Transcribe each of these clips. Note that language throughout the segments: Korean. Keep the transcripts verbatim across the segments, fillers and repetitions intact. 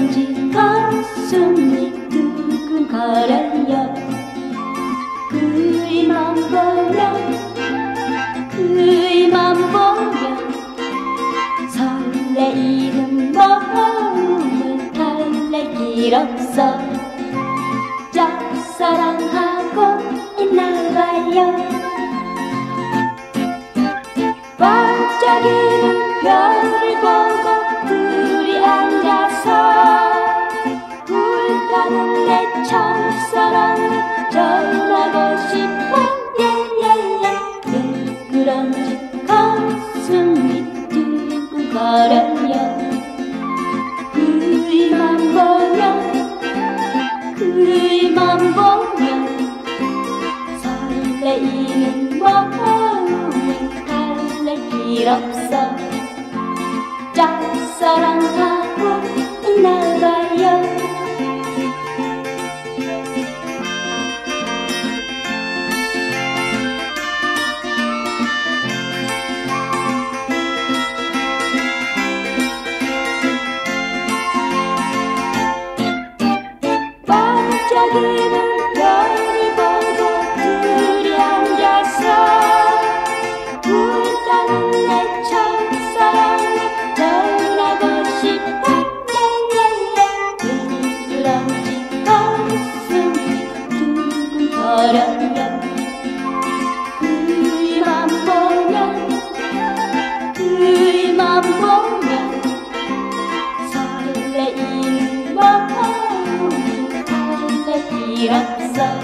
그런지 가슴이 두근거려요. 그이만 보면 그이만 보면 설레이는 마음을 달랠 길 없어. 짝사랑하고 있나봐요. 반짝이는 별을 보고 둘이 앉아서 불타는 내 첫사랑을 전하고 싶어. 예예예. 왜 그런지 가슴이 두근거려요. 그이만 보면 그이만 보면 설레이는 마음을 달랠 길 없어. 짝사랑하고 있나봐요. 반짝이는 별을 보고 둘이 앉아서 불타는 내 첫사랑을 전하고 싶어. 왜 그런지 가슴이 두근거려요. 그이만 보면 그이만 보면 설레이는 마음을 달랠 길 없어.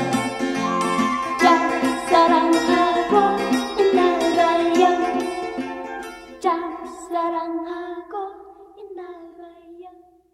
짝사랑하고 있나봐요. 짝사랑하고 있나봐요.